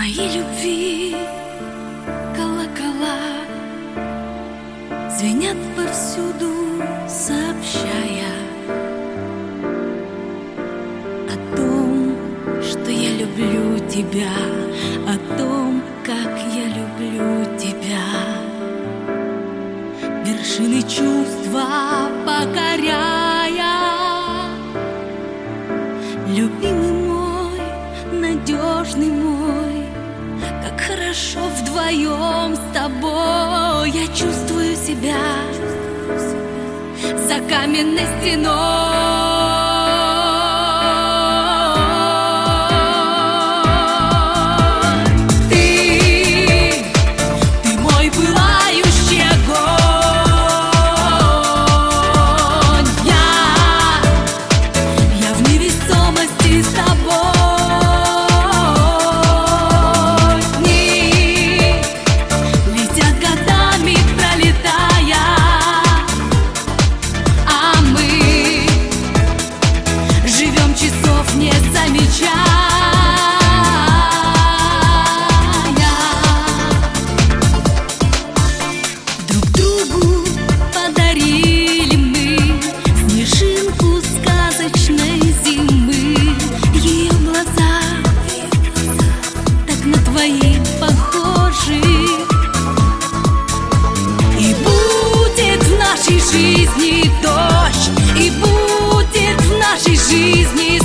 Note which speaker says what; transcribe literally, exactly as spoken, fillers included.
Speaker 1: Твоей любви колокола звенят повсюду, сообщая о том, что я люблю тебя, о том, как я люблю тебя. Вершины чувства покоряя, любимый мой, надежный мой, как хорошо вдвоем с тобой. Я чувствую себя за каменной стеной. Не замечая, друг другу подарили мы снежинку сказочной зимы. Ее глаза так на твои похожи, и будет в нашей жизни дождь, и будет в нашей жизни